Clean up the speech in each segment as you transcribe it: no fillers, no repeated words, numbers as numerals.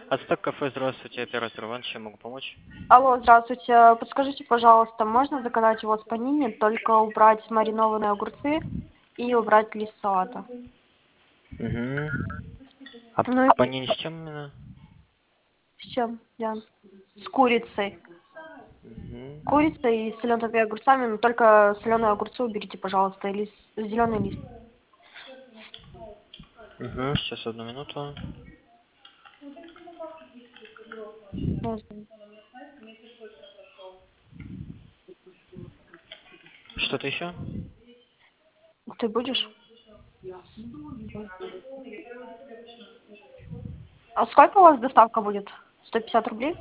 Ацтек кафе, здравствуйте, оператор Иван, чем могу помочь? Алло, здравствуйте. Подскажите, пожалуйста, можно заказать у вас панини, только убрать маринованные огурцы и убрать лист салата? Угу. А Ну и панини с чем именно? с чем? Да. С курицей. Угу. Курица и солеными огурцами, но только соленые огурцы уберите, пожалуйста, и лист, зеленый лист. Угу, сейчас одну минуту. Можно. Что-то еще? Ты будешь? А сколько у вас доставка будет? 150 рублей?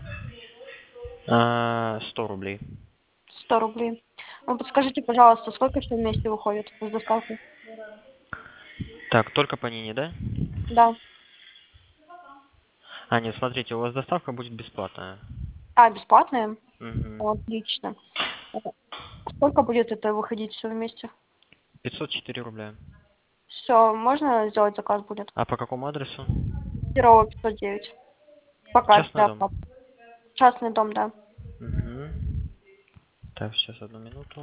100 рублей. 100 рублей. Ну, подскажите, пожалуйста, сколько все вместе выходит с доставкой? Так, только панини, да? Да. А, нет, смотрите, у вас доставка будет бесплатная. А, бесплатные? Угу. Отлично. Сколько будет это выходить все вместе? 504 рубля. Все, можно сделать заказ будет? А по какому адресу? Перово 509. Пока, Частный да, дом. пап. Частный дом, да. Угу. Так, сейчас одну минуту.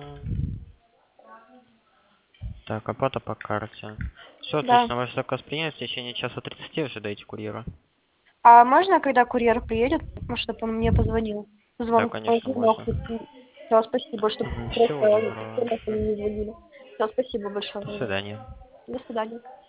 Так, оплата по карте. Все Да. отлично, ваш заказ принят. В течение часа 30 ожидайте курьера. А можно, когда курьер приедет, чтобы он мне позвонил? Да, Звонок конечно, положил. можно. Все, спасибо, чтобы Всего просто доброго. телефон не звонили. Все, спасибо большое. До свидания. До свидания.